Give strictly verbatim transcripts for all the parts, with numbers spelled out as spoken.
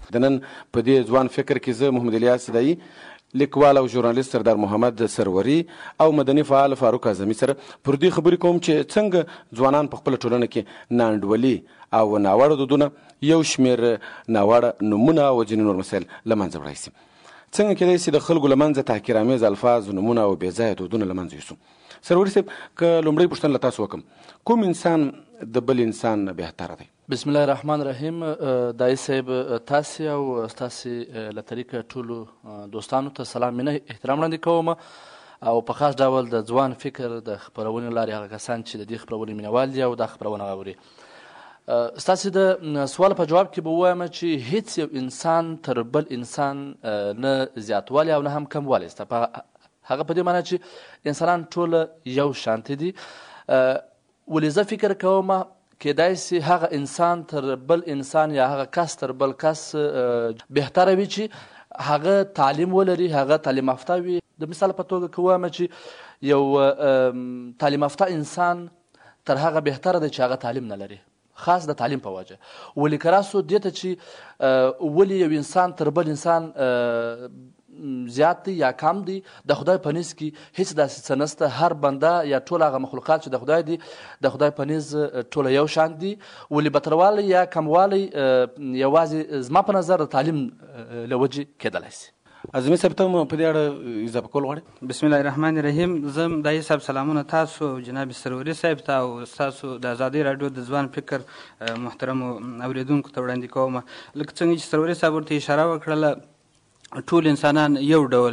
د نن په دې ځوان فکر کې زه محمد الیاس صدایي، لیکوال او ژورنالیست سردار محمد سروري او مدني فعال فاروق اعظمي سره پر دې خبرې کوم چې څنګه ځوانان په خپله ټولنه کې ناانډولي او ناوړه دودونه، یو شمېر ناوړه نومونه او ځینې نور مسایل له منځه وړی سي. څنګه کېدای سي د خلکو له منځه تحقیرآمیز الفاظ، نومونه او بېځایه دودونه له منځه یوسو؟ سروري صاحب، که لومړی پوښتنه له تاسو وکړم، کوم انسان د بل انسان بهتره دی؟ بسم الله الرحمن الرحیم. دای صاحب، تاسې او ستاسې له طریقه ټولو دوستانو ته سلام، مینه، احترام وړاندې کوم او په خاص ډول د ځوان فکر د خپرونې لارې هغه کسان چې د دې خپرونې مینوال دي او دا خپرونه اوري. ستاسې د سوال په جواب کې به ووایم چې هیڅ یو انسان تر بل انسان نه زیاتوالی او نه هم کموالی شته. هغه په دې معنی چې انسانان ټوله یو شانتي دي. ولې زه فکر کوم کېدای سي هغه انسان تر بل انسان یا هغه کس تر بل کس بهتره وي چې هغه تعلیم ولري، هغه تعلیم یافته وي. د مثال په توګه که ووایم چې یو تعلیم یافته انسان تر هغه بهتره دی چې هغه تعلیم نه لري، خاص د تعلیم په وجه. ولې که راسو دې ته چې ولې یو انسان تر بل انسان زیات دی یا کم دی، د خدای په نزد کې هیڅ داسې څه نشته. هر بنده یا ټول هغه مخلوقات چې د خدای دي، د خدای په نزد ټوله یو شان دي. ولې بتروالی یا کموالی یوازې زما په نظر د تعلیم له وجې کېدلی سي. اعظمي صاحب، ته هم په دې اړه اضافه کول غواړئ؟ بسم الله الرحمن الرحیم. زه هم دایي صاحب سلامونه تاسو جناب سروري صاحب ته او ستاسو د ازادۍ راډیو د ځوان فکر محترمو اورېدونکو ته وړاندې کوم. لکه څنګه چې سروري صاحب ورته اشاره وکړله، ټول انسانان یو ډول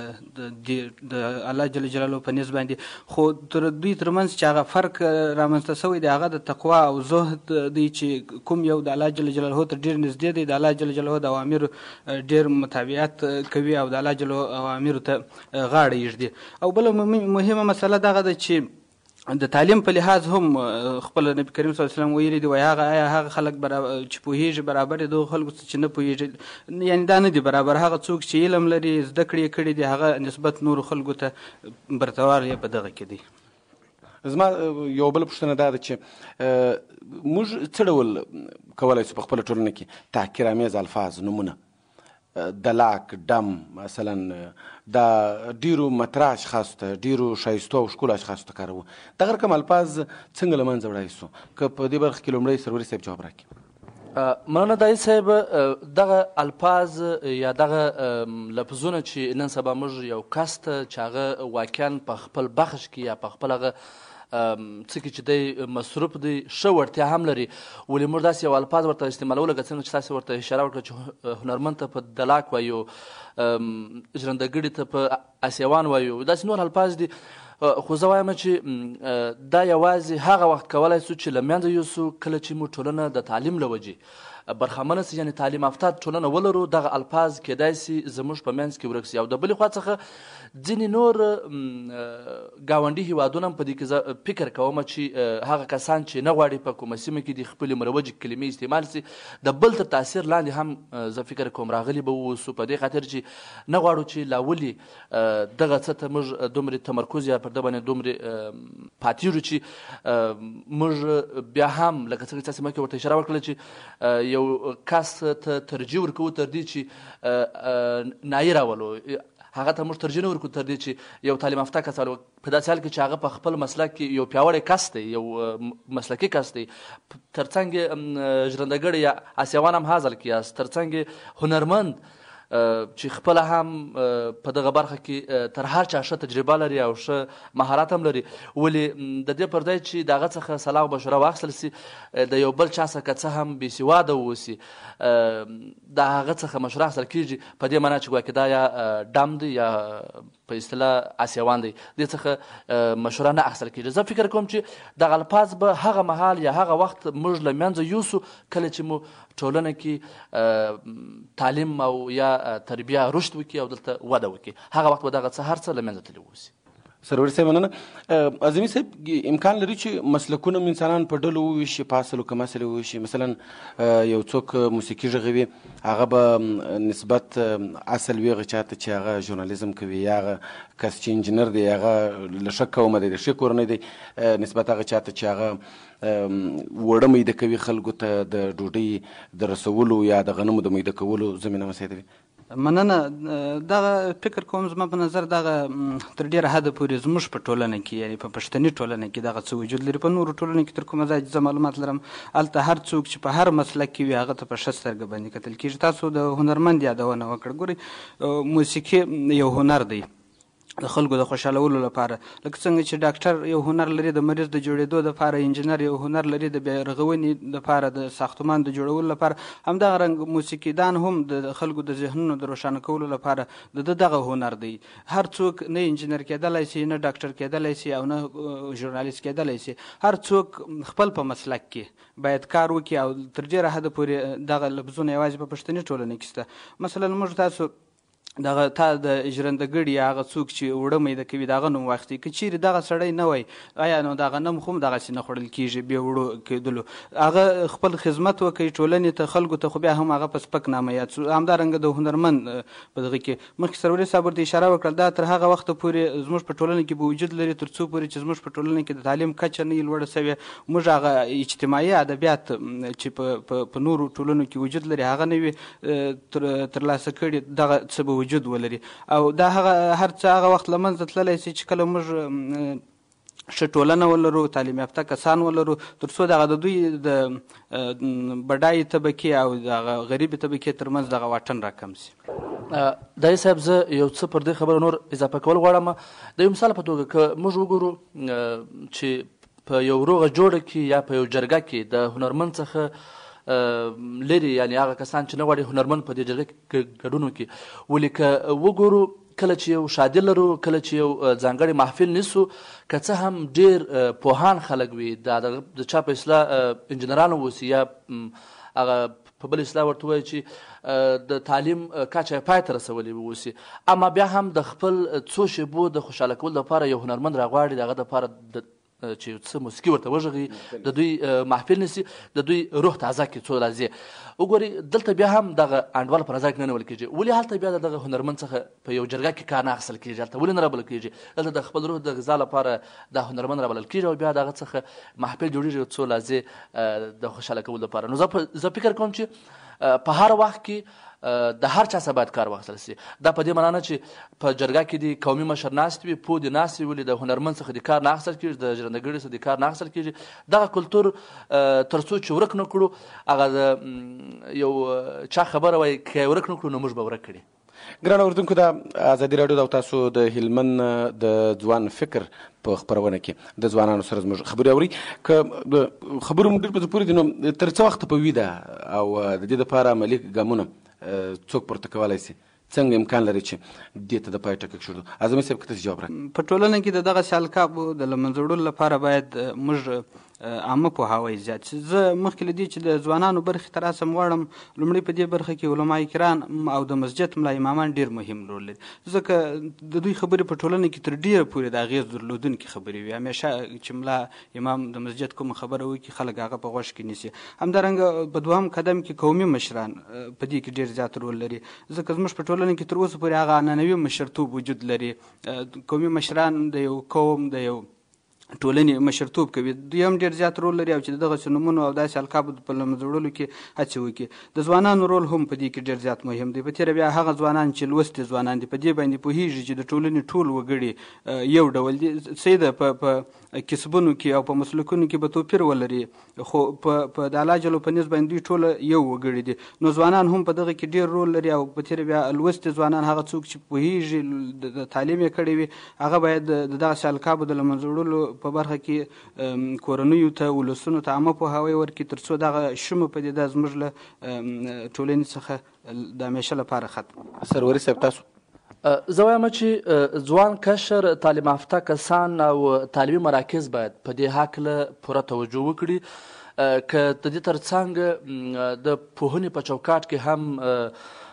د الله جل جلاله په نسبت باندې، خو تر دوی ترمنځ چې هغه فرق رامنځته شوی دی هغه د تقوا او زهد دی، چې کوم یو د الله جل جلاله ته ډېر نږدې دی، د الله جل جلاله د اوامرو ډېر متابعت کوي او د الله جل اوامرو ته غاړه ږدي. او بله مهمه مسله دغه ده چې د تعلیم په لحاظ هم خپل نبي کریم صلی الله علیه وسلم ویلي دي، وایي هغه آیا هغه خلک چې پوهېږي برابر دي دغو خلکو چې نه پوهېږي، یعنې دا نه دي برابر. هغه څوک چې علم لري، زده کړې یې کړي دي، هغه نسبت نورو خلکو ته برتوار یې په دغه کې دی. زما یو بله پوښتنه دا ده چې موږ څه ډول کولی شو په خپله ټولنه کې تحقیرآمیز الفاظ، نومونه، دلاک، دم مثلا دا ډیرو مطرح اشخاصو ته، ډیرو ښایستو او ښکلو اشخاصو ته کاروو، دغه رقم الفاظ څنګه له منځه وړای سو؟ که په دې برخه کې لومړی سروري صاحب جواب راکړي. مننه دایي صاحب. دغه الفاظ یا دغه لفظونه چې نن سبا موږ یو کس ته چې هغه واقعا په خپل بخش کې یا په خپل هغه څه کې چې دی مصروف دی، ښه وړتیا هم لري، ولې موږ داسې یو الفاظ ورته استعمالو لکه څنګه چې تاسې ورته اشاره وکړه چې هنرمند ته په دلاک وایو، ژرندهګړي ته په اسیوان وایو، داسې نور الفاظ دي. خو زه وایم چې دا یوازې هغه وخت کولی سو چې له منځه یوسو کله چې موږ ټولنه د تعلیم له وجې برخمنه سي، یعنې تعلیم یافته ټولنه ولرو. دغه الفاظ کېدای سي زموږ په منځ کې ورک سي. او د بلې خوا څخه ځینې نور ګاونډي هیوادونه هم په دې کې زه فکر کوم چې هغه کسان چې نه غواړي په کومه سیمه کې د خپلې مروجې کلمې استعمال سي، د بل تر تاثیر لاندې هم زه فکر کوم راغلي به واوسو، په دې خاطر چې نه غواړو چې لا ولې دغه څه ته موږ دومره تمرکز یا پر ده باندې دومره پاتېږو چې موږ بیا هم لکه څنګه چې تاسې مخکې ورته اشاره وکړله چې یو کس ته ترجیح ورکوو تر دې چې نایي راولو، هغه ته موږ ترجیح نه ورکوو تر دې چې یو تعلیم یافته کس راولو، په داسې حال کې چې هغه په خپل مسلک کې یو پیاوړی کس دی، یو مسلکي کس دی، تر څنګ ژرندهګړی یا اسیوان هم حاصل کیاست، تر څنګ هنرمند چې خپله هم په دغه برخه کې تر هر چا ښه تجربه لري او ښه مهارت هم لري. ولې د دې پر ځای چې د هغه څخه صلاح او مشوره واخیستل سي، د یو بل چا څخه که څه هم بېسواده واوسي، د هغه څخه مشوره اخیستل کېږي په دې معنا چې ګواکې دا یا ډم دی یا په اصطلاح اسیوان دی، دې څخه مشوره نه اخیستل کېږي. زه فکر کوم چې دغه الفاظ به هغه مهال یا هغه وخت موږ له منځه یوسو کله چې مو ټولنه کې تعلیم او یا تربیه رشد وکړي او دلته وده وکړي، هغه وخت به دغه څه هر څه له منځه تللي واوسي. سرور صاحب مننه. اعظمي صاحب امکان لري چې مسلکونه انسانان په ډلو وویشي، په اصل او کمصل وویشي. مثلا یو څوک موسیقي غږوي هغه به نسبت اصل وي هغه چاته چې هغه ژورنالیزم کوي، یا هغه کس چې انجینر دی هغه له ښه قومه دی، د ښې کورنۍ دی، نسبت هغه چاته چې هغه وړه میده کوي خلکو ته د ډوډۍ د رسولو یا د غنمو د میده کولو زمینه مساعدوي. مننه. دغه فکر کوم زما په نظر دغه تر ډېره حده پورې زموږ په ټولنه کې، یعنې په پښتني ټولنه کې دغه څه وجود لري. په نورو ټولنو کې تر کومه ځایه چې زه معلومات لرم هلته هر څوک چې په هر مسلک کې وي هغه ته په ښه سترګه باندې کتل کېږي. تاسو د هنرمند یادونه وکړه. ګورئ موسیقي یو هنر دی د خلکو د خوشحالولو لپاره، لکه څنګه چې ډاکټر یو هنر لري د مریض د جوړېدو لپاره، انجینر یو هنر لري د بیا رغونې لپاره، د ساختمان د جوړولو لپاره، همدغه رنګ موسیقیدان هم د خلکو د ذهنونو د روښانه کولو لپاره د ده دغه هنر دی. هر څوک نه انجینر کېدلی شي، نه ډاکټر کېدلی شي، او نه ژورنالیست کېدلی شي. هر څوک خپل په مسلک کې باید کار وکړي، او تر ډېره حده پورې دغه لفظونه یوازې په پښتني ټولنه کې شته. مثلا موږ تاسو دغه تا د ژرندهګړي یا هغه څوک چې اوړه میده کوي د هغه نوم واخلي، که چیرې دغه سړی نه وای آیا نو دغه نوم خو هم دغسې نه خوړل کېږي بې وړو کېدلو. هغه خپل خدمت وکړي ټولنې ته، خلکو ته، خو بیا هم هغه په سپک نامه یاد شو. همدارنګه د هنرمند په دغه کې مخکې سروري صاحب ورته اشاره وکړل، دا تر هغه وخته پورې زموږ په ټولنه کې به وجود لري تر څو پورې چې زموږ په ټولنه کې د تعلیم کچه نه وي لوړه سوې. موږ هغه اجتماعي ادبیات چې په په نورو ټولنو کې وجود لري هغه نه وي ترلاسه کړي، دغه څه به وجود ولري. او دا هغه هر څه هغه وخت له منځه تللی شي چې کله موږ ښه ټولنه ولرو، تعلیم یافته کسان ولرو، تر څو دغه د دوی د بډایي طبقې او دغه غریبې طبقې ترمنځ دغه واټن راکم شي. دای صاحب زه یو څه پر دې خبره نور اضافه کول غواړم. د یو مثال په توګه که موږ وګورو چې په یو روغه جوړه کې یا په یو جرګه کې د هنرمند څخه لري، یعنی هغه کسان چې نه غواړي هنرمند په دې جرګه کې ګډون وکړي، ولې که وګورو کله چې یو شادي لرو، کله چې یو ځانګړی محفل نیسو، که څه هم ډېر پوهان خلک وي، د چا په اصطلاح انجینران واوسي یا هغه په بل اصطلاح ورته وایي چې د تعلیم کچه یې پای ته رسولې واوسي، اما بیا هم د خپل څو شیبو د خوشحاله کولو لپاره یو هنرمند راغواړي د هغه دپاره چې څه موسیقي ورته وغږوي، د دوی محفل نیسي، د دوی روح تازه کړي څو لحظې. وګورئ دلته بیا هم دغه انډوال په رضا کې نه نول کېږي. ولې هلته بیا د دغه هنرمند څخه په یو جرګه کې کار نه اخیستل کېږي؟ هلته ولې نه رابلل کېږي؟ دلته د خپل روح د غذا لپاره دا هنرمند رابلل کېږي او بیا دغه څخه محفل جوړېږي څو لحظې د خوشحاله کولو لپاره. نو زه فکر کوم چې په هر وخت کې د هر چا څخه باید کار واخیستل شي. دا په دې معنا نه چې په جرګه کې د قومي مشر ناست وي، پوه دې ناست وي، ولې د هنرمند څخه د کار نه اخیستل کېږي، د ژرندهګړي څخه د کار نه اخیستل کېږي. دغه کلتور تر څو چې ورک نه کړو، هغه د یو چا خبره وایي که یې ورک نه کړو نو موږ به ورک کړي. ګرانه اردونکو، د ازادي راډیو او تاسو د هلمند د ځوان فکر په خپرونه کې د ځوانانو سره زموږ خبرې اوري. که خبرو مو ډېر په زړه پورې دي نو تر څه وخته په ویده او د دې دپاره عملي ګامونه څوک پورته کولی شي؟ څنګه امکان لري چې دې ته د پای ټکی کېږدو؟ اعظمي صاحب که تاسو جواب راکړئ. په ټولنه کې د دغسې القابو د له منځه وړلو لپاره باید موږ عامه پوهاوی زیات شي. زه مخکې له دې چې د ځوانانو برخې ته راسم غواړم، لومړی په دې برخه کې علما کرام او د مسجد ملا امامان ډېر مهم رول لري، ځکه د دوی خبرې په ټولنه کې تر ډېره پورې د اغېز درلودونکې خبرې وي. همیشه چې ملا امام د مسجد کومه خبره وکړي خلک هغه په غوږ کې نیسي. همدارنګه په دوهم قدم کې قومي مشران په دې کې ډېر زیات رول لري، ځکه زموږ په ټولنه کې تر اوسه پورې هغه عنعنوي مشرتوب وجود لري. قومي مشران د یو قوم د یو ټولنې مشرتوب کوي، دوی هم ډېر زیات رول لري او چې د دغسې نومونو او داسې القابو په له منځه وړلو کې هڅې وکړي. د ځوانانو رول هم په دې کې ډېر زیات مهم دی. په تېره بیا هغه ځوانان چې لوستي ځوانان دي په دې باندې پوهېږي چې د ټولنې ټول وګړي یو ډول دي، څه ده په کسبونو کې او په مسلکونو کې به توپیر ولري، خو په د الله جل په نسبت باندې دوی ټوله یو وګړي دي. نو ځوانان هم په دغه کې ډېر رول لري او په تېره بیا لوستي ځوانان هغه څوک چې پوهېږي د تعلیم یې کړی وي هغه باید د دغسې القابو د له منځه وړلو په برخه کې کورنیو ته ولسونو ته عامه پوهاوی ورکړي تر څو دغه شومه پدیده زموږ له ټولنې څخه د همیشه لپاره ختم. سروري صاحب تاسو؟ زه وایم چې ځوان کشر تعلیم یافته کسان او تعلیمي مراکز باید په دې هکله پوره توجه وکړي، که د دې تر څنګ د پوهنې په چوکاټ کې هم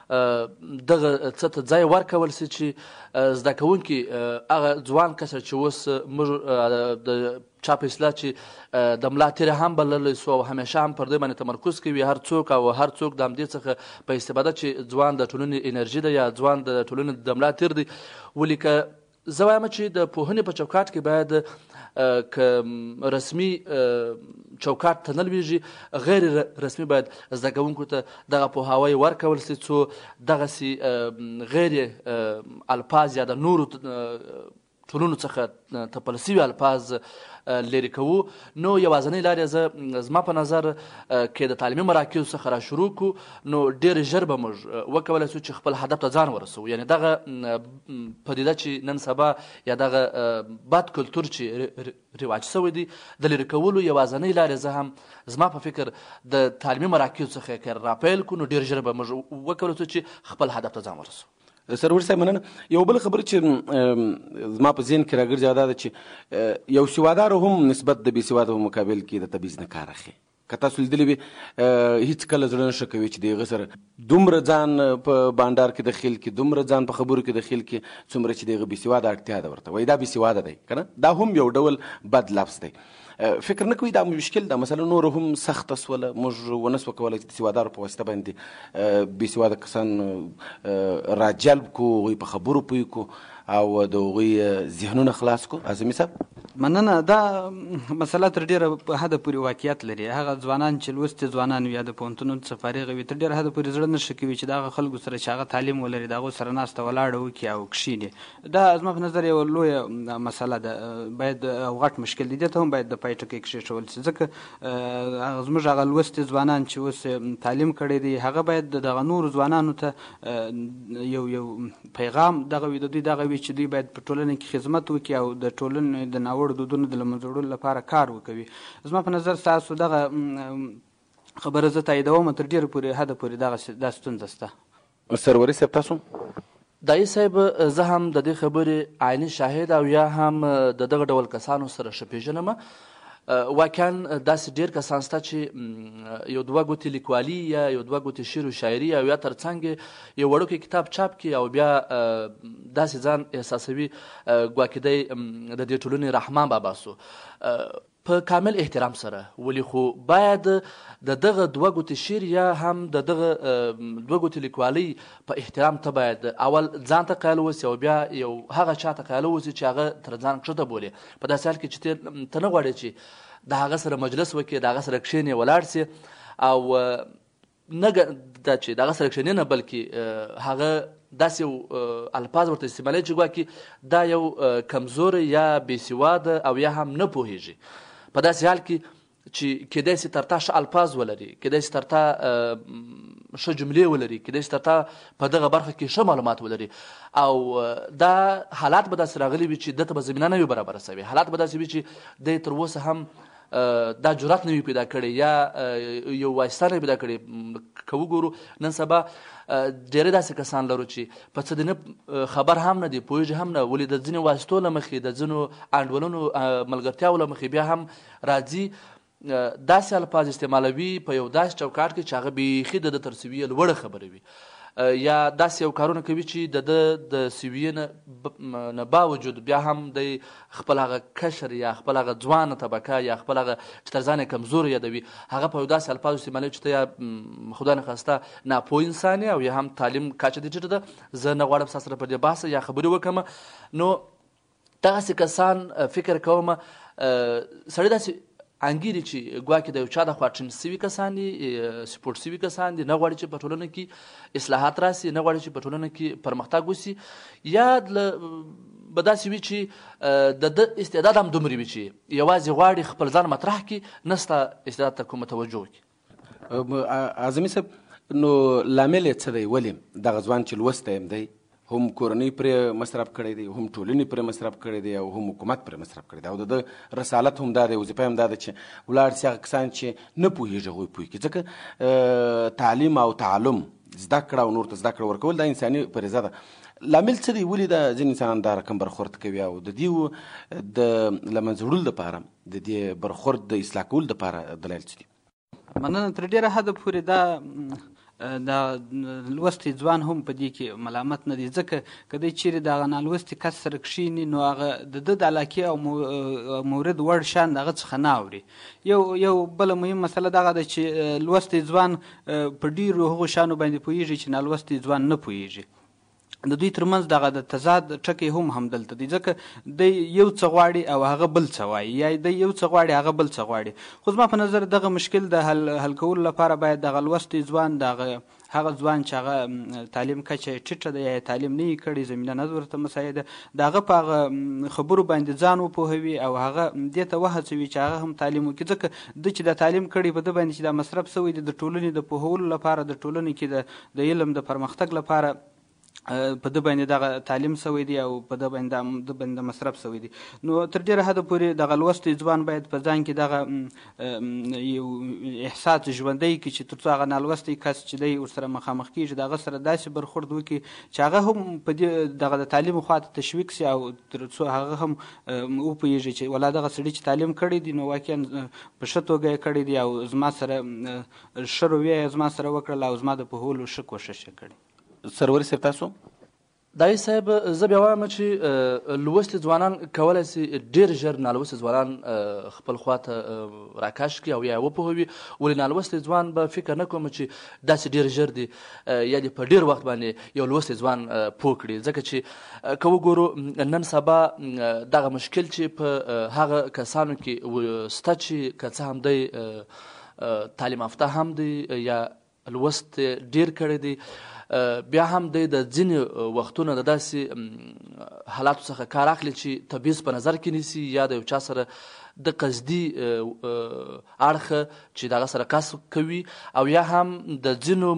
دغه څه ته ځای ورکول سي چې زده کوونکي هغه ځوان کسر چې اوس موږ د چا په اصطلاح چې د ملا تیره هم بللی سو او همیشه هم پر دې باندې تمرکز کوي هر څوک او هر څوک د همدې څخه په استفاده چې ځوان د ټولنې انرژي ده یا ځوان د ټولنې د ملا تیر دی. ولې که زه وایم چې د پوهنې په چوکاټ کې باید که رسمي چوکاټ ته نه لویږي غیر رسمي باید زده کوونکو ته دغه پوهاوی ورکول سي څو دغسې غیر الفاظ یا د نورو ټولنو څخه تپل سوي الفاظ لرې کوو. نو یوازنۍ لارې زه زما په نظر کې د تعلیمي مراکزو څخه را شروع کړو نو ډېر ژر به موږ وکولی سو چې خپل هدف ته ځان ورسوو. یعنې دغه پدیده چې نن سبا یا دغه بد کلتور چې رواج سوی دی د لرې کولو یوازنۍ لارې زه هم زما په فکر د تعلیمي مراکزو څخه که راپیل کړو نو ډېر ژر به موږ وکولی سو چې خپل هدف ته ځان ورسوو. سرور صاحب مننه. یو بل خبره چې زما په ذهن کې راګرځي دا ده چې یو سوادار هم نسبت د بې سواده په مقابل کې د تبعیض نه کار اخلي. که تاسو لیدلي وي هېڅ کله زړه نه ښه کوي چې د هغه سره دومره ځان په بانډار کې دخیل کړي دومره ځان په خبرو کې دخیل کړي څومره چې د هغه بې سواده اړتیا ده ورته وایي دا بې سواده دی که نه. دا هم یو ډول بد لفظ دی. فکر نه کوي دا مشکل ده مثلا نور هم سخته سوله موږ ونه سوه کولی چې د سوادارو په واسطه باندې بې سواده کسان راجلب کړو هغوی په خبرو پوه کړو او د هغوی ذهنونه خلاص کړو. اعظمي صاحب مننه. دا مسله تر ډېره په حده پورې واقعیت لري. هغه ځوانان چې لوستي ځوانان وي یا د پوهنتونونو څخه فارغ وي تر ډېره حده پورې زړه نه ښه کوي چې د هغه خلکو سره چې هغه تعلیم ولري د هغو سره ناسته ولاړه وکړي او کښېني. دا زما په نظر یوه لویه مسله ده باید او غټ مشکل دی. دې ته هم باید د پای ټکی کښېښول شي ځکه زموږ هغه لوستي ځوانان چې اوس تعلیم کړی دی هغه باید د دغه نورو ځوانانو ته یو یو پیغام دغه وي د دوی دغه وي چې دوی باید په ټولنه کې خدمت وکړي او د ټولنې د ناوړو دودونو د له منځه وړلو لپاره کار وکوي. زما په نظر ستاسو دغه خبره زه تاییدوم تر ډېره پورې حده پورې دغه دا ستونزه شته. سروري صاحب تاسو دایي صاحب زه هم د دې خبرې عیني شاهد او یا هم د دغه ډول کسانو سره ښه پېژنم. واقعا داسې ډېر کسان شته چې یو دوه ګوتې لیکوالي یا یو دوه ګوتې شعر و شاعري او یا تر څنګ یو وړوکی کتاب چاپ کړي او بیا داسې ځان احساسوي ګواکې دی د دې ټولنې رحمان بابا سو په کامل احترام سره. ولې خو باید د دغه دوه ګوتې شعر یا هم د دغه دوه ګوتې لیکوالۍ په احترام ته باید اول ځان ته قایل اوسي او بیا یو هغه چا ته قایل اوسي چې هغه تر ځان کښته بولي. په داسې حال کې چې ته نه غواړې چې د هغه سره مجلس وکړي د هغه سره کښېنې ولاړ سي او نه دا چې د هغه سره کښېنې نه بلکې هغه داسې یو الفاظ ورته استعمالوي چې ګواکې دا یو کمزوری یا بې سواده او یا هم نه پوهېږي. په داسې حال کې چې کیدای سي تر تا ښه الفاظ ولري کیدای سي تر تا ښه جملې ولري کیدای سي تر تا په دغه برخه کې ښه معلومات ولري او دا حالات به داسې راغلي وي چې دته به زمینه نه وي برابره سوې. حالات به داسې وي چې دی تر اوسه هم دا جرات نه وي پیدا کړی یا یو وایستا نه پیدا کړی. که وګورو نن سبا ډېری داسې کسان لرو چې په څه د نه خبر هم نه دي پوهېږي هم نه ولې د ځینې واسطو له مخې د ځینو انډولونو ملګرتیاو له مخې بیا هم راځي داسې الفاظ استعمالوي په یو داسې چوکاټ کې چې هغه بیخي د ده تر سویې لوړه خبره وي یا داسې یو کارونه کوي چې د ده د سویې نه باوجود بیا هم د خپل هغه کشر یا خپل هغه ځوانه طبقه یا خپل هغه چې تر ځان یې کمزور یادوي هغه په یو داسې الفاظو استعمالوي چې ته یا خدای نخواسته ناپوه انسان یې او یا هم تعلیم کچه دې ټیټه ده. زه نه غواړم ستا سره په دې بحث یا خبرې وکړم. نو دغسې کسان فکر کوم سړی داسې انګیري چې ګواکې د یو چا د خوا ټرین سوي کسان دي سپورټ سوي کسان دي نه غواړي چې په ټولنه کې اصلاحات راسي نه غواړي چې په ټولنه کې پرمختګ وسي یا به داسې وي چې د ده استعداد هم دومره وي چې یوازې غواړي خپل ځان مطرح کړي نه ستا استعداد ته کومه توجه وکړي. اعظمي صاحب نو لامل یې څه دی ولې دغه ځوان چې لوستی هم دی هم کورنۍ پرې مصرف کړی دی هم ټولنې پرې مصرف کړی دی او هم حکومت پرې مصرف کړی دی او د ده رسالت هم دا دی وظیفه هم دا ده چې ولاړ سي هغه کسان چې نه پوهېږي هغوی پوه کړي ځکه تعلیم او تعلم زده کړه او نور ته زده کړه ورکول دا انساني فریضه ده. لامل څه دی ولې دا ځینې انسانان دا رقم برخورد کوي او د دې د له منځه وړلو دپاره د دې برخورد د اصلاح کولو دپاره دلایل څه دي؟ مننه. تر ډېره حده پورې دا دا لوستی ځوان هم په دې کې ملامت نه دی، ځکه که دی چیرې د هغه نالوستي کس سره کښېني نو هغه د ده د علاقې او مورد وړ شیان د هغه څخه نه اوري. یو یو بله مهم مسله دغه ده چې لوستی ځوان په ډېرو هغو شیانو باندې پوهېږي چې نالوستی ځوان نه پوهېږي. د دوی ترمنځ دغه د تضاد ټکی هم همدلته دی، ځکه دی یو څه غواړي او هغه بل څه وایي، یا دی یو څه غواړي هغه بل څه غواړي. خو زما په نظر دغه مشکل د حل حل کولو لپاره باید دغه لوستی ځوان دغه هغه ځوان چې هغه تعلیم کچه ټیټه ده یا تعلیم نه یې کړې، زمینه نه ورته مساعده، د هغه په هغه خبرو باندې ځان وپوهوي او هغه دې ته وهڅوي چې هغه هم تعلیم وکړي، ځکه ده چې د تعلیم کړي په ده باندې چې دا مصرف سوی دی د ټولنې د پوهولو لپاره، د ټولنې کې د علم د پرمختګ لپاره په ده باندې دغه تعلیم سوی دی او په ده باندې ده باندې مصرف سوی دی. نو تر ډېره حده پورې دغه لوستی ځوان باید په ځان کې دغه یو احساس ژوندی کړي چې تر څو هغه نالوستی کس چې دی ورسره مخامخ کېږي د هغه سره داسې برخورد وکړي چې هغه هم په دې دغه د تعلیم خواته تشویق سي او تر څو هغه هم وپوهېږي چې ولا دغه سړي چې تعلیم کړی دی نو واقعا په ښه توګه یې کړی دی او زما سره ښه رویه یې زما سره وکړله او زما د پوهولو ښه کوښښ یې کړی. سروري صاحب تاسو؟ دای صاحب زه بیا وایم چې لوستي ځوانان کولی سي ډېر ژر نالوستي ځوانان خپل خواته راکش کړي او یا یې وپوهوي، ولې نالوستي ځوان به فکر نه کوم چې داسې ډېر ژر دی یا دې په ډېر وخت باندې یو لوستی ځوان پوه کړي، ځکه چې که وګورو نن سبا دغه مشکل چې په هغه کسانو کې شته چې که څه هم دی تعلیم یافته هم دی یا لوست ډېر کړی دی، بیا هم دی د ځینې وختونه د داسې حالاتو څخه کار اخلي چې تبعیض په نظر کې نیسي یا د یو چا سره د قصدي اړخه چې د هغه سره کسب کوي، او یا هم د ځینو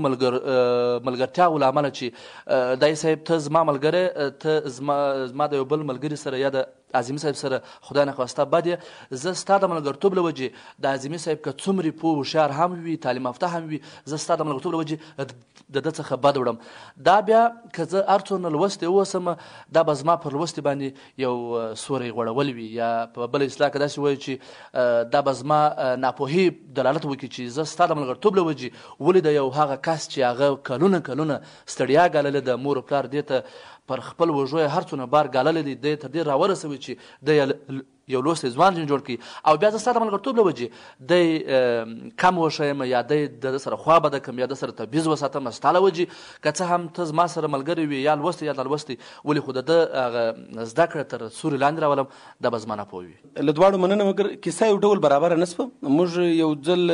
ملګرتیاو له امله چې دای صاحب ته زما ملګری ته زما د یو بل ملګري سره یا د عظیمي صاحب سره خدای نخواسته بد یې، زه ستا د ملګرتوب له وجې د عظیمي صاحب که څومرې پوه هوښیار هم وي تعلیم یافته هم وي، زه ستا د ملګرتوب له وجې د ده څخه بد وړم. دا بیا که زه هر څونه لوستی اوسم دا به زما پر لوستي باندې یو سوری غوړول وي، یا په بله اصطلاح که داسې وایي چې دا به زما ناپوهي دلالت وکړي چې زه ستا د ملګرتوب له وجې ولې د یو هغه کس چې هغه کلونه کلونه ستړیا ګاللې د مور و پلار دې ته پر خپل وژو هر څونه بار ګاللی دی، دی تر دې راورسوي چې دی یو لوستی ځوان جوړ کړي، او بیا زه ستا د ملګرتوب له وجې دی کم وښیم یا دی د ده سره خوا بده کړم یا د سره تبعیض وساتم ستا له وجې، که څه هم ته زما سره ملګری وي یا لوستی یا نالوستی، ولې خو د ده هغه زده کړه تر سوري لاندې راولم دا به زما ناپوه وي. له دواړو مننه، مګر کیسه یو ډول برابره نه شوه. موږ یو ځل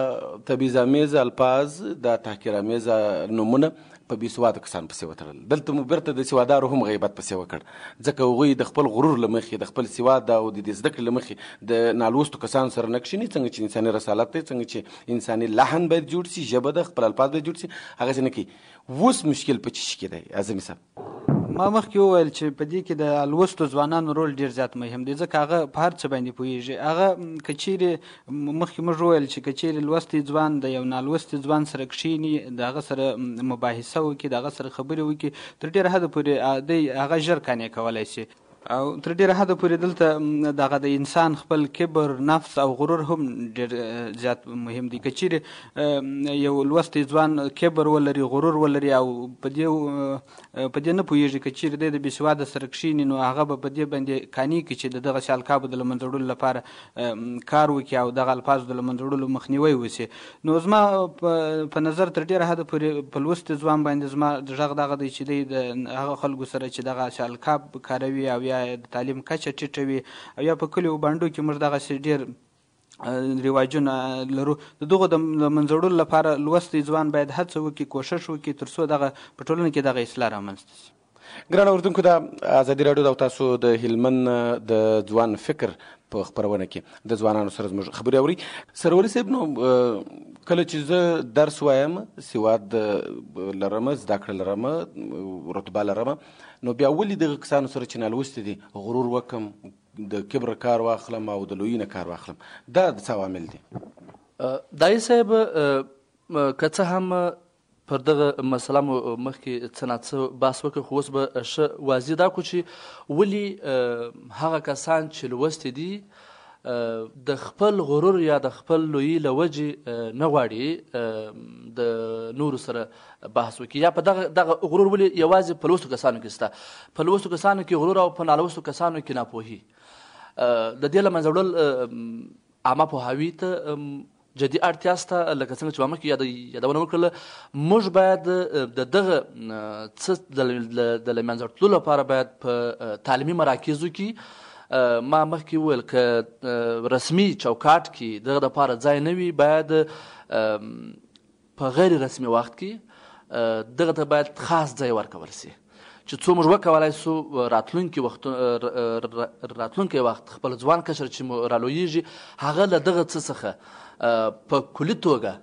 د تبعیضامیز الفاظ د تحقیرامیزه نومونه په بې سواده کسانو پسې وتړل، دلته مو بیرته د سوادارو هم غیبت پسې وکړ، ځکه هغوی د خپل غرور له مخې د خپل سواد او د دې زده کړې له مخې د نالوستو کسانو سره نه کښېني. څنګه چې انساني رسالت دی، څنګه چې انساني لحن باید جوړ سي، ژبه ده خپل الفاظ باید جوړ سي، هغسې نه کوي. اوس مشکل په څه شي کې دی اعظمي صاحب؟ ما مخکې وویل چې په دې کې د لوستو ځوانانو رول ډېر زیات مهم دی، ځکه هغه په هر څه باندې پوهېږي. هغه که چیرې مخکې موږ وویل چې که چیرې لوستی ځوان د یو نالوستي ځوان سره کښېني، د هغه سره مباحثه وکړي، د هغه سره خبرې وکړي، تر ډېره حده پورې دی هغه ژر قانع کولی شي، او تر ډېره حده پورې دلته دغه د انسان خپل کبر، نفس او غرور هم ډېر زیات مهم دی. که چیرې یو لوستی ځوان کبر ولري، غرور ولري او په دې په دې نه پوهېږي که چیرې دی د بې سواده سره کښېني نو هغه به په دې باندې قانع کړي چې د دغسې القابو د له منځه وړلو لپاره کار وکړي او دغه الفاظو د له منځه وړلو مخنیوی وشي. نو زما په نظر تر ډېره حده پورې په لوستي ځوان باندې زما غږ دغه دی چې دی د هغه خلکو سره چې دغه القاب کاروي او یا د تعلیم کچه ټیټه وي او یا په کلیو بانډو کې موږ دغسې ډېر رواجونه لرو، د دغو د منځه وړلو لپاره لوستی ځوان باید هڅه وکړي، کوښښ وکړي تر څو دغه په ټولنه کې دغه اصلاح رامنځته شي. ګران اورېدونکو، د ازادي راډیو د تاسو د هلمند د ځوان فکر په خپرونه کې د ځوانانو سره زموږ خبرې اوري. سروري صاحب، نو کله چې زه درس وایم، سواد لرم، زده کړه لرم، رتبه لرم، نو بیا ولې دغه کسانو سره چې نالوستي دي غرور وکم، د کبر کار واخلم او د لویي نه کار واخلم؟ دا د څه عوامل دي؟ دای صاحب که څه هم پر دغه مسله مو مخکې څه ناڅه بحث وکړ، خو اوس به ښه واضح دا کړو چې ولې هغه کسان چې لوستي دي د خپل غرور یا د خپل لویي له وجې نه غواړي د نورو سره بحث وکړي یا په دغه دغه غرور ولې یوازې په لوستو کسانو کې شته په لوستو کسانو کې غرور او په نالوستو کسانو کې ناپوهي د دې له منځه وړل عامه پوهاوي ته جدي اړتیا شته لکه څنګه چې مخکې یادونه وکړله موږ باید د دغه څه د له منځه وړلو لپاره باید په تعلیمي مراکزو کې ما مخکې وویل که رسمي چوکاټ کې دغه دپاره ځای نه وي باید په غیر رسمي وخت کې دغه ته باید خاص ځای ورکول سي چې څو موږ وکولی سو راتلونکي وخت راتلونکی وخت خپل ځوان کشر چې مو رالویږي هغه له دغه څه څخه په کلي توګه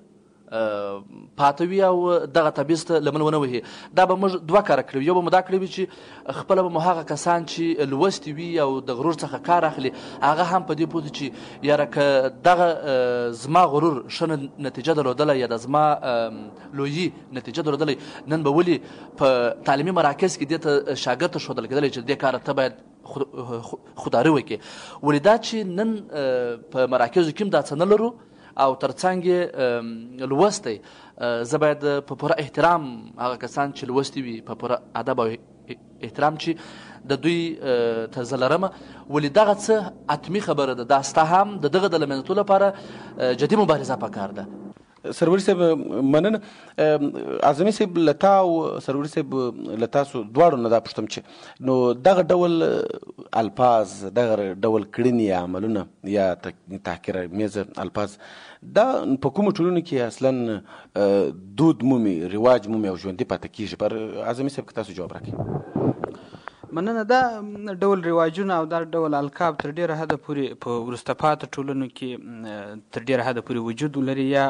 پاته وي او دغه تبعیض ته لمن ونه وهي دا به موږ دوه کاره کړي یو به مو دا کړی وي چې خپله به مو هغه کسان چې لوستي وي او د غرور څخه کار اخلي هغه هم په دې پوه چې یاره که دغه زما غرور ښه نتیجه درلودلی یا د زما لویي نتیجه درلودلی نن به ولې په تعلیمي مراکز کې دې ته شاګرد ته ښودل کېدلی چې دې کاره ته باید خودداري وکړي ولې دا چې نن په مراکزو کې هم دا څه نه لرو او ترڅنګ یې لوستی زه باید په پوره احترام هغه کسان چې لوستي وي په پوره ادب او احترام چې د دوی ته زه لرمه ولې دغه څه حتمي خبره ده دا ستا هم د دغه د له منځه وړلو لپاره جدي مبارزه پکار ده سروري صاحب مننه اعظمي صاحب له تا او سروري صاحب له تاسو دواړو نه دا پوښتم چې نو دغه ډول الفاظ دغه ډول کړنې عملونه یا تحقیرآمیزه الفاظ دا په کومو ټولنو کې اصلا دود مومي رواج مومي او ژوندي پاتې کېږي پر اعظمي صاحب که تاسو جواب راکړئ مننه دا ډول رواجونه او دا ډول القاب تر ډیره حده پورې په وروسته پاتې ټولنو کې تر ډیره حده پورې وجود لري یا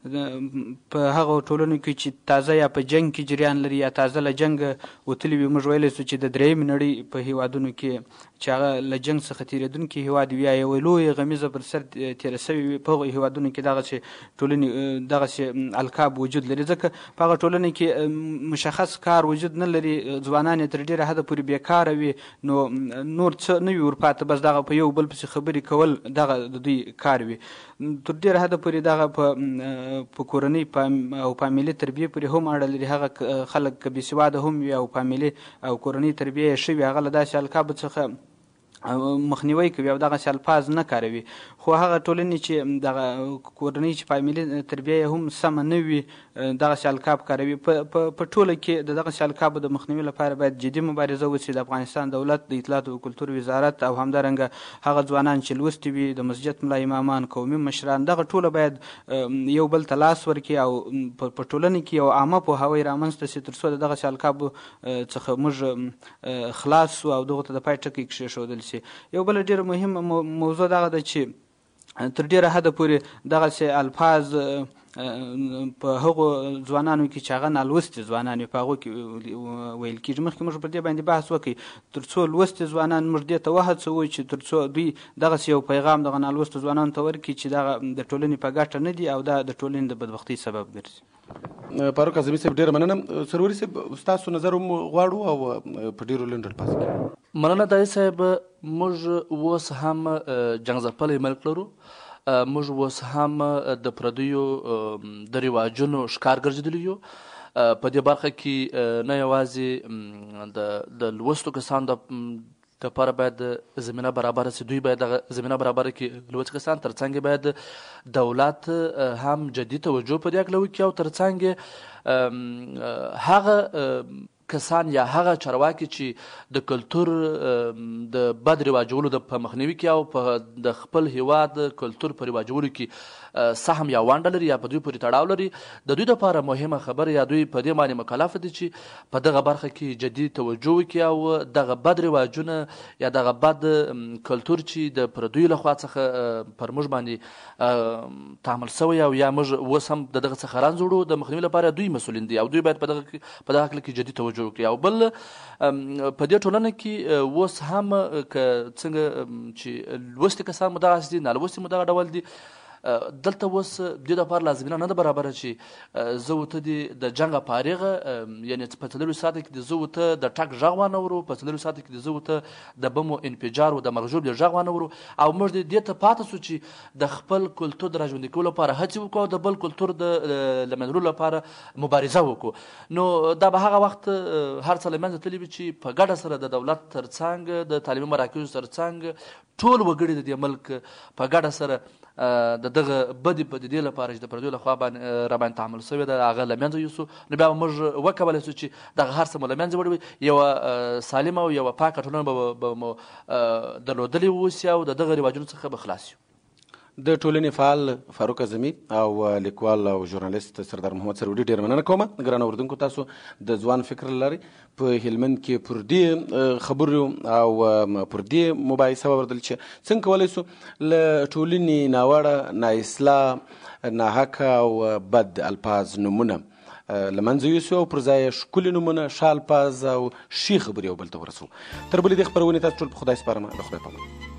په هغه ټولنو کې چې تازه یا په جنګ کې جریان لري یا تازه له جنګ وتلي وي موږ ویلی سو چې د درېیمې نړۍ په هیوادونو کې چې هغه له جنګ څخه تېرېدونکي هیواد وي یا یوه لویې غمیزه پر سر تېره سوې وي په هغو هیوادونو کې دغسې ټولنې دغسې القاب وجود لري ځکه په هغه ټولنه کې مشخص کار وجود نه لري ځوانان یې تر ډیره حده پورې بېکاره وي نو نور څه نه وي ورپاته بس دغه په یو بل پسې خبرې کول دغه د دوی کار وي تر ډیره حده پورې دغه په کورنۍ او فامیلي تربیې پورې هم اړه لري هغه خلک که بېسواده هم وي او فامیلي او کورنۍ تربیه یې ښه وي هغه له داسې القابو څخه مخنیوی کوي او دغسې الفاظ نه کاروي خو هغه ټولنې چې دغه کورنۍ چې فامیلي تربیه یې هم سمه نه وي دغسې القاب کاروي په ټوله کې د دغسې القابو د مخنیوي لپاره باید جدي مبارزه وشي د افغانستان دولت د اطلاعات او کلتور وزارت او همدارنګه هغه ځوانان چې لوستي وي د مسجد ملا امامان قومي مشران دغه ټوله باید یو بل ته لاس ورکړي او په ټولنه کې یو عامه پوهاوی رامنځته سي تر څو د دغسې القابو څخه موږ خلاص سو او دغو ته د پای ټکی کښېښودل سي یو بله ډېره مهمه موضوع دغه ده چې تر ډېره حده پورې دغسې الفاظ په هغو ځوانانو کې چې هغه نالوستي ځوانان وي په هغو کې ویل کېږي مخکې موږ پر دې باندې بحث وکړئ تر څو لوستي ځوانان موږ دې ته وهڅوو چې تر څو دوی دغسې یو پیغام دغه نالوستو ځوانانو ته ورکړي چې دغه د ټولنې په ګټه نه دي او دا د ټولنې د بدبختۍ سبب ګرځي فاروق اعظمي صاحب ډېره مننه سروري صاحب ستاسو نظر هم غواړو او په ډېرو لنډ الفاظو کې مننه دای صاحب موږ اوس هم جنګ ځپلی ملک لرو موږ اوس هم د پردیو د رواجونو ښکار ګرځېدلي یو په دې برخه کې نه یوازې د لوستو کسانو د لپاره باید زمینه برابره سي دوی باید دغه زمینه برابره کړي لوستي کسان ترڅنګ باید دولت هم جدي توجه په دې هکله وکړي او ترڅنګ هغه کسان یا هغه چارواکي چې د کلتور د بد رواجولو د په مخنیوي کې او په د خپل هیواد کلتور په رواجولو کې سهم یا ونډه لري یا په دوی پورې تړاو لري د دوی دپاره مهمه خبره یا دوی په دې باندې مکلف دي چې په دغه برخه کې جدي توجه وکړي او دغه بد رواجونه یا دغه بد کلتور چې د پردیو لخوا څخه پر موږ باندې تعامل سوی او یا موږ اوس هم د دغه څخه رنځ وړو د مخنیوي لپاره دوی مسؤلین دي او دوی باید په دغه په دغه هکله کې جدي توجه وکړي او بل په دې ټولنه کې اوس هم که څنګه چې لوستي کسان مو دغسې دي نالوستي مو دغه ډول دي دلته اوس دې دپاره لازمینه نه ده برابره چې زه ورته دې د جنګه فارغه یعنې په څلورو ساعته کې د زه ورته د ټک غږ وانورو، په څلورو ساعته کې د زه ورته د بمو انفجار و د مرغژور د غږ وانورو، او موږ دې ته پاتې سو چې د خپل کلتور د راژوندي کولو لپاره هڅې وکړو او د بل کلتور د له منځه لپاره مبارزه وکړو. نو دا به هغه وخت هر څه له منځه تللي وي چې په ګډه سره د دولت تر څنګ د تعلیمي مراکزو تر څنګ ټول وګړي د دې ملک په ګډه سره د دغه بدې پدیدې لپاره چې د پردیو لخوا راباندې تعامل شوی ده هغه له منځه یوسو. نو بیا به موږ وکولی سو چې دغه هر څه مو له منځه وړي، یوه سالمه او یوه پاکه ټولنه به مو درلودلې واوسي او د دغه رواجونو څخه به خلاص یو. د ټولنې فعال فاروق اعظمي او لیکوال او ژورنالیست سردار محمد سروری ډېر مننه کوم. ګرانو اورېدونکو، تاسو د ځوان فکر لرئ په هلمند کې پر دې خبرو او پر دې مباحثه واوردل چې څنګه کولی سو له ټولنې ناوړه، نااصلاح، ناحقه او بد الفاظ نومونه له منځه یوسو او پر ځای یې ښکلي نومونه، ښه الفاظ او ښې خبرې یو بل ته ورسوو. تر بلې دې خپرونې تاسو ټول په خدای سپارم. د خدای پامان.